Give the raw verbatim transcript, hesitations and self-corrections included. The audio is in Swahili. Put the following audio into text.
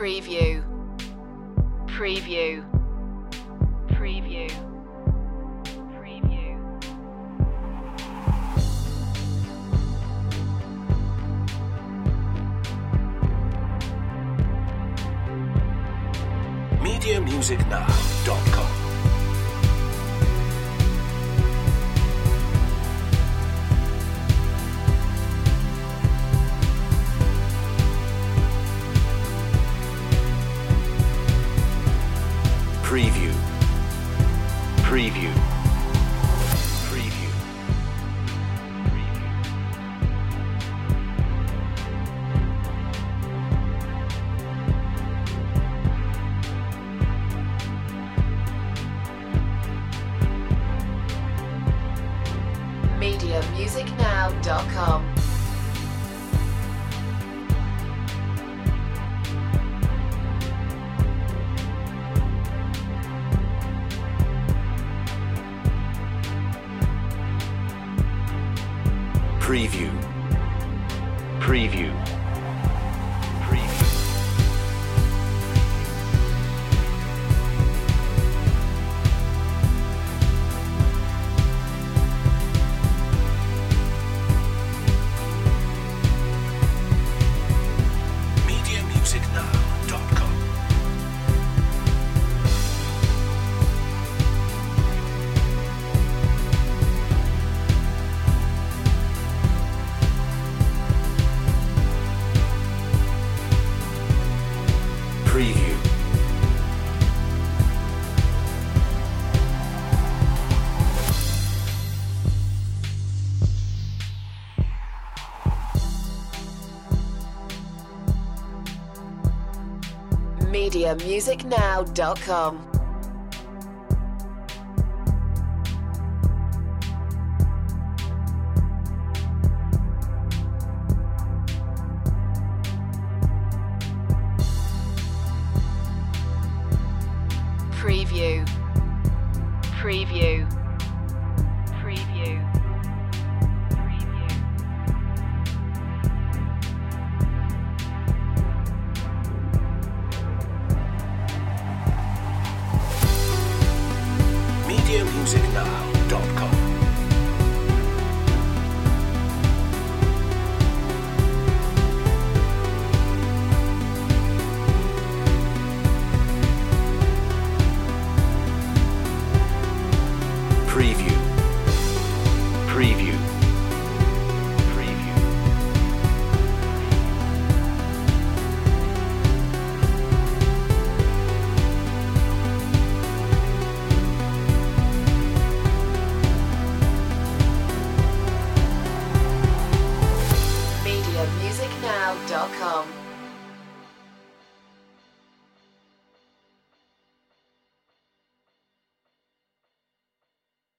Preview. Preview. Preview. Preview. media music now dot com Preview. Preview. Preview. media music now dot com. Preview. Preview. Preview. media music now dot com Preview. media music now dot com. Preview. Preview. Preview. Preview. media music now dot com Preview. Preview. Preview. media music now dot com.